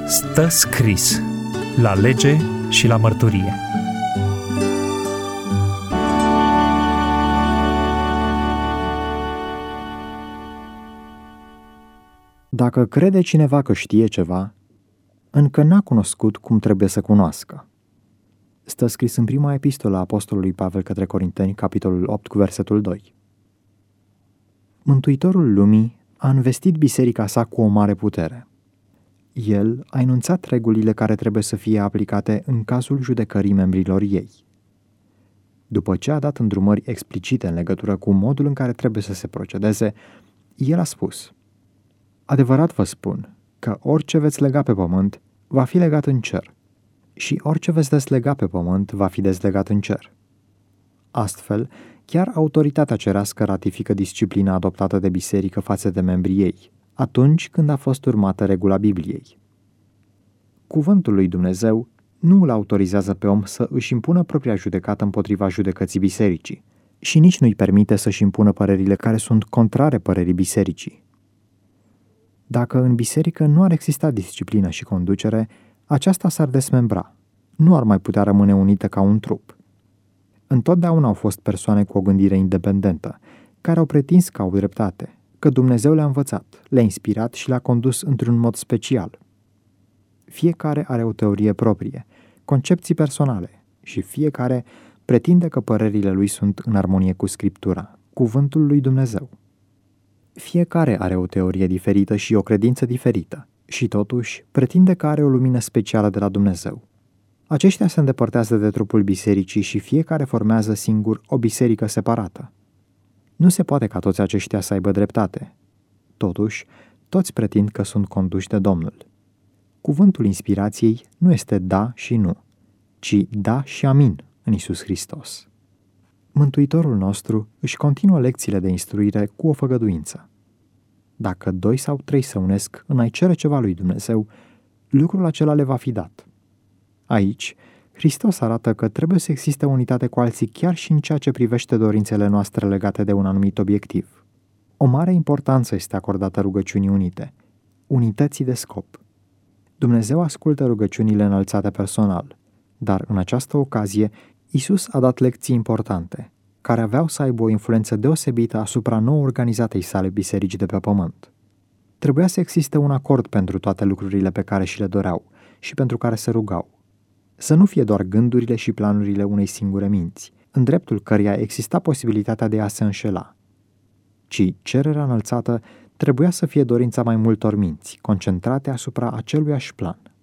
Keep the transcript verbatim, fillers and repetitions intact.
Stă scris la lege și la mărturie. Dacă crede cineva că știe ceva, încă n-a cunoscut cum trebuie să cunoască. Stă scris în prima epistolă a apostolului Pavel către Corinteni, capitolul opt, cu versetul doi. Mântuitorul lumii a învestit biserica sa cu o mare putere. El a enunțat regulile care trebuie să fie aplicate în cazul judecării membrilor ei. După ce a dat îndrumări explicite în legătură cu modul în care trebuie să se procedeze, el a spus: adevărat vă spun că orice veți lega pe pământ va fi legat în cer și orice veți deslega pe pământ va fi dezlegat în cer. Astfel, chiar autoritatea cerească ratifică disciplina adoptată de biserică față de membrii ei, atunci când a fost urmată regula Bibliei. Cuvântul lui Dumnezeu nu îl autorizează pe om să își impună propria judecată împotriva judecății bisericii și nici nu îi permite să-și impună părerile care sunt contrare părerii bisericii. Dacă în biserică nu ar exista disciplină și conducere, aceasta s-ar desmembra, nu ar mai putea rămâne unită ca un trup. Întotdeauna au fost persoane cu o gândire independentă, care au pretins că au dreptate, că Dumnezeu le-a învățat, le-a inspirat și le-a condus într-un mod special. Fiecare are o teorie proprie, concepții personale și fiecare pretinde că părerile lui sunt în armonie cu Scriptura, cuvântul lui Dumnezeu. Fiecare are o teorie diferită și o credință diferită și totuși pretinde că are o lumină specială de la Dumnezeu. Aceștia se îndepărtează de trupul bisericii și fiecare formează singur o biserică separată. Nu se poate ca toți aceștia să aibă dreptate. Totuși, toți pretind că sunt conduși de Domnul. Cuvântul inspirației nu este da și nu, ci da și amin în Iisus Hristos. Mântuitorul nostru își continuă lecțiile de instruire cu o făgăduință. Dacă doi sau trei se unesc în a-i cere ceva lui Dumnezeu, lucrul acela le va fi dat. Aici, Hristos arată că trebuie să existe unitate cu alții chiar și în ceea ce privește dorințele noastre legate de un anumit obiectiv. O mare importanță este acordată rugăciunii unite, unității de scop. Dumnezeu ascultă rugăciunile înălțate personal, dar în această ocazie Iisus a dat lecții importante, care aveau să aibă o influență deosebită asupra nou organizatei sale biserici de pe pământ. Trebuia să existe un acord pentru toate lucrurile pe care și le doreau și pentru care se rugau. Să nu fie doar gândurile și planurile unei singure minți, în dreptul căreia exista posibilitatea de a se înșela, ci cererea înălțată trebuia să fie dorința mai multor minți, concentrate asupra aceluiași plan.